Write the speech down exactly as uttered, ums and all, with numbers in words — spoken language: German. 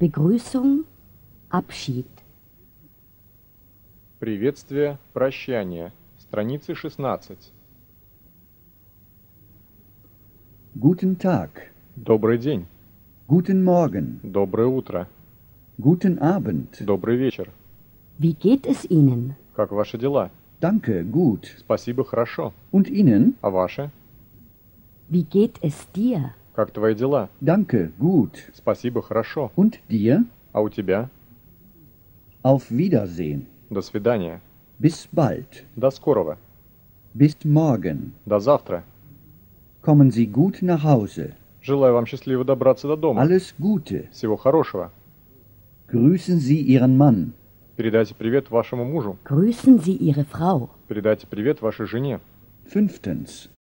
Begrüßung, Abschied. Приветствие, прощание. Страницы шестнадцать. Guten Tag. Добрый день. Guten Morgen. Доброе утро. Guten Abend. Добрый вечер. Wie geht es Ihnen? Как ваши дела? Danke, gut. Спасибо, хорошо. Und Ihnen? А ваши? Wie geht es dir? Как твои дела? Danke, gut. Спасибо, хорошо. Und dir? А у тебя? Auf Wiedersehen. До свидания. Bis bald. До скорого. Bis morgen. До завтра. Kommen Sie gut nach Hause. Желаю вам счастливо добраться до дома. Alles Gute. Всего хорошего. Grüßen Sie Ihren Mann. Передайте привет вашему мужу. Grüßen Sie Ihre Frau. Передайте привет вашей жене. Fünftens.